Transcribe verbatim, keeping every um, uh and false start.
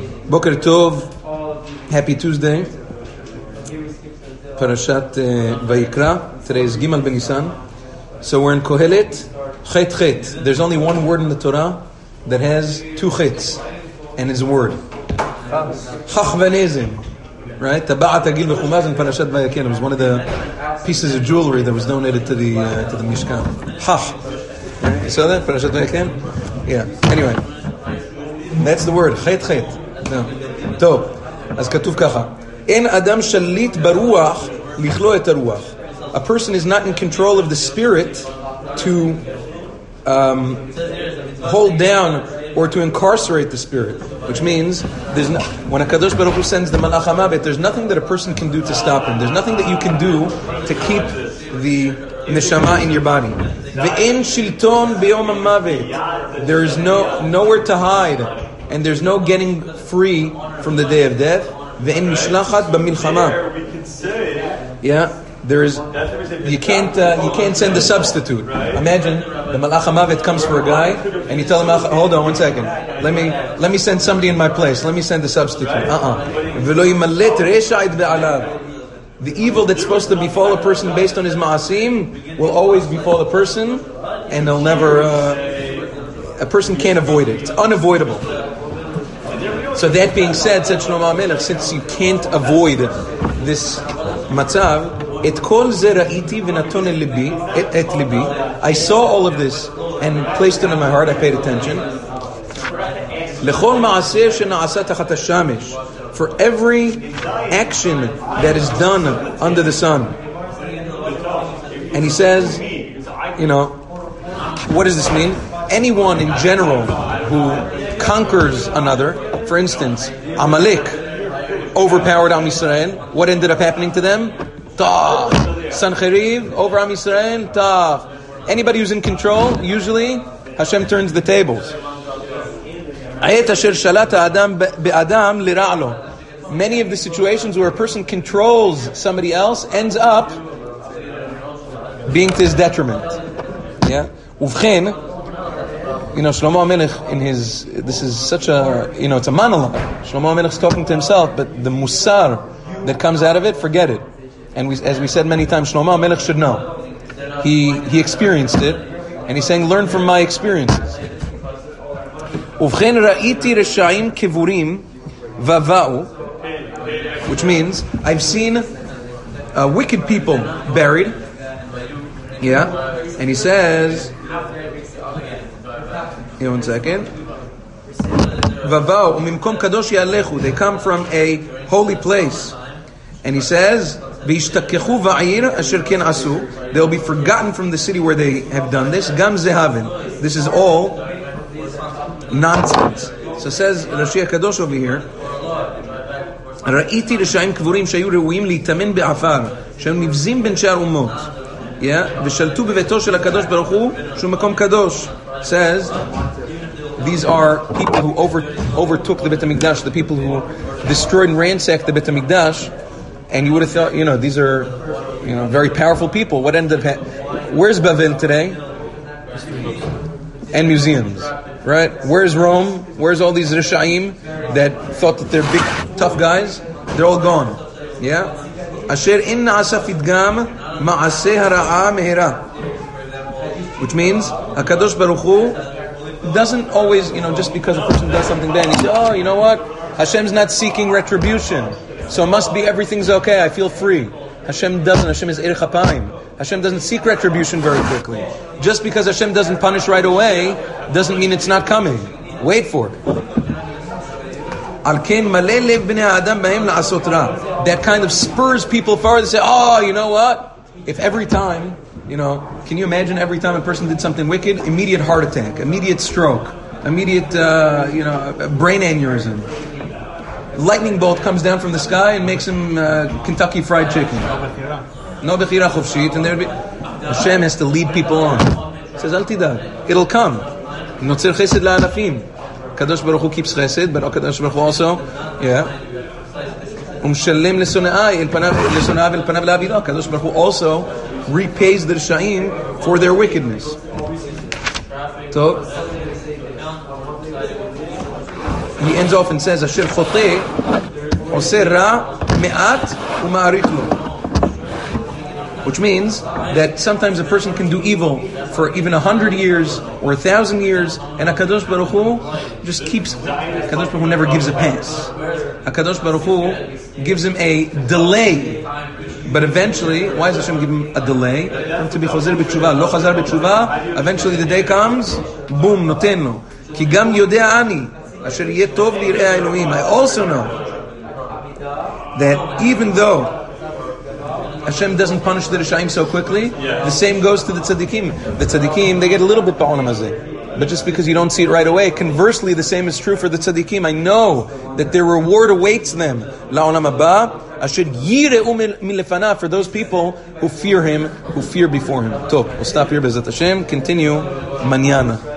Boker Tov, happy Tuesday. Parashat uh, Vayikra. Today is Gimal Ben Nisan. So we're in Kohelet, Chet Chet. There's only one word in the Torah that has two chets, and it's a word. Chachvanezim. Right? Taba'at Agil B'chumaz in Parashat Vayaken. It was one of the pieces of jewelry that was donated to the uh, to the Mishkan. Chach. Right? You saw that? Parashat Vayaken? Yeah. Anyway. That's the word. Chet Chet. No. טוב. אז כתוב ככה. אין אדם שליט ברוח לכלוא את הרוח. A person is not in control of the spirit to um, hold down or to incarcerate the spirit, which means there's no, when a Kadosh Baruch Hu sends the Malach HaMavet, there's nothing that a person can do to stop him. There's nothing that you can do to keep the neshama in your body. Ve'en shilton b'yom ha'mavet. There is no nowhere to hide, and there's no getting free from the day of death. Ve'en mishlachat b'milchama. Yeah. There is, you can't, uh, you can't send a substitute. Imagine the Malach HaMavet comes for a guy, and you tell him, hold on one second, let me, let me send somebody in my place. Let me send a substitute. Uh-uh. The evil that's supposed to befall a person based on his ma'asim will always befall a person, and they'll never. Uh, a person can't avoid it. It's unavoidable. So that being said, said Shlomo HaMelech, since you can't avoid this matzav. Et kol ze ra'iti v'naton el libi, et libi. I saw all of this and placed it in my heart. I paid attention. Lechol ma'aseh shena'asa tachat hashamesh. For every action that is done under the sun. And he says, you know, what does this mean? Anyone in general who conquers another, for instance, Amalek overpowered Am Yisrael. What ended up happening to them? Tach. Sancheriv over Am Yisrael. Tach. Anybody who's in control, usually Hashem turns the tables. Ayet asher shalata adam be'adam lira'lo. Many of the situations where a person controls somebody else ends up being to his detriment. Yeah. Uvchen, you know, Shlomo HaMelech in his, this is such a, you know, it's a monologue. Shlomo HaMelech's talking to himself, but the musar that comes out of it, forget it. And we, as we said many times, Shlomo HaMelech should know. He he experienced it, and he's saying, learn from my experiences. Uvchen ra'iti reshaim kevurim vava'u, which means I've seen uh, wicked people buried. Yeah, and he says, here one second. Vava'u umimkom kadosh yalechu. They come from a holy place, and he says. They'll be forgotten from the city where they have done this. Gam zehavin. This is all nonsense. So says Rashi HaKadosh over here. Ra'iti reshayim kvurim shayu reuim litamen be'afar shem nivzim ben shar umot. Yeah, v'shaltu beveto shel HaKadosh Baruch Hu shu makom kadosh. Says these are people who over, overtook the Beit HaMikdash, the people who destroyed and ransacked the Beit HaMikdash. And you would have thought, you know, these are, you know, very powerful people. What ended up happening? Where's Bavel today? And museums, right? Where's Rome? Where's all these Rishaim that thought that they're big, tough guys? They're all gone. Yeah? Asher inna asafit gam ma'aseh hara'a mehera. Which means, HaKadosh Baruch Hu doesn't always, you know, just because a person does something bad, he says, oh, you know what? Hashem's not seeking retribution. So it must be everything's okay, I feel free. Hashem doesn't. Hashem is Erech HaPaim. Hashem doesn't seek retribution very quickly. Just because Hashem doesn't punish right away, doesn't mean it's not coming. Wait for it. That kind of spurs people forward to say, oh, you know what? If every time, you know, can you imagine every time a person did something wicked, immediate heart attack, immediate stroke, immediate, uh, you know, brain aneurysm. Lightning bolt comes down from the sky and makes him uh, Kentucky Fried Chicken. No bechira chofshit, and there be Hashem has to lead people on. He says, "Al tidad, it'll come." Notzer chesed la'alafim. Kadosh Baruch Hu keeps chesed, but Kadosh Baruch Hu also, yeah. Umshalem lesonai el panav lesonav el panav la'avidah. Kadosh Baruch Hu also repays the Rishaim for their wickedness. So. he ends off and says, Asher choteh oseh ra me'at u'ma'arit lo. Which means that sometimes a person can do evil for even a hundred years or a thousand years, and HaKadosh Baruch Hu just keeps, HaKadosh Baruch Hu never gives a pass. HaKadosh Baruch Hu gives him a delay. But eventually, why does Hashem give him a delay? To be chazer b'tshuva, lo chazar b'tshuva, eventually the day comes, boom, noten lo. Ki gam yodea ani, asher yeh tov lir'ei Elohim. I also know that even though Hashem doesn't punish the Rishaim so quickly, the same goes to the Tzaddikim. The Tzaddikim, they get a little bit ba'olam hazeh. But just because you don't see it right away, conversely, the same is true for the Tzaddikim. I know that their reward awaits them. La'olam haba, asher yireu milefanav, for those people who fear Him, who fear before Him. Top, we'll stop here, Bezat Hashem, continue, Manyana.